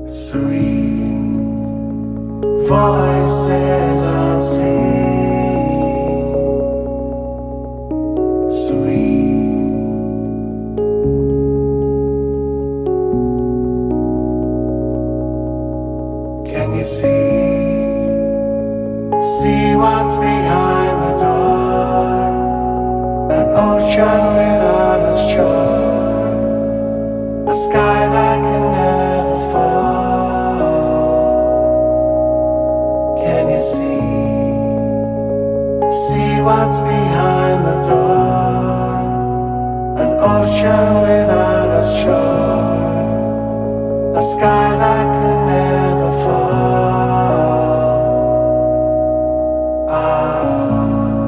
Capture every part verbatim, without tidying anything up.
Serene voices unseen. Serene. Can you see, see what's behind the door? An ocean without a shore, a sky that can never fall. Can you see, see what's behind the door? An ocean without a shore, a sky that can never fall. Ah.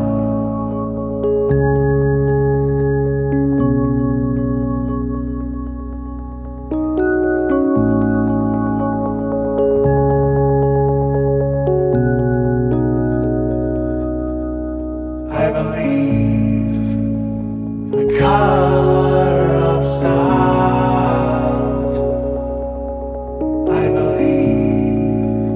I believe in the color of sound. I believe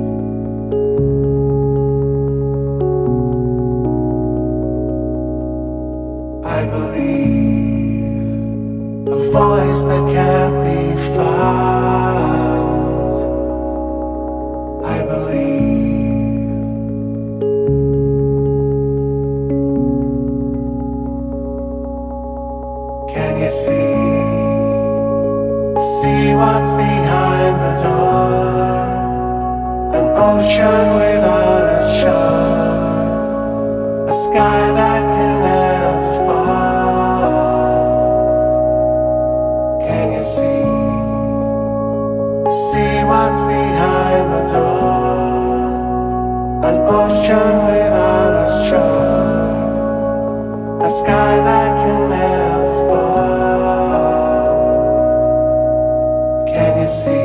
I believe a voice that can't be found. I believe Can you see, see what's behind the door? An ocean without a shore, a sky that can never fall. Can you see, see what's behind the door? An ocean without a shore, a sky that can never fall. Can you see?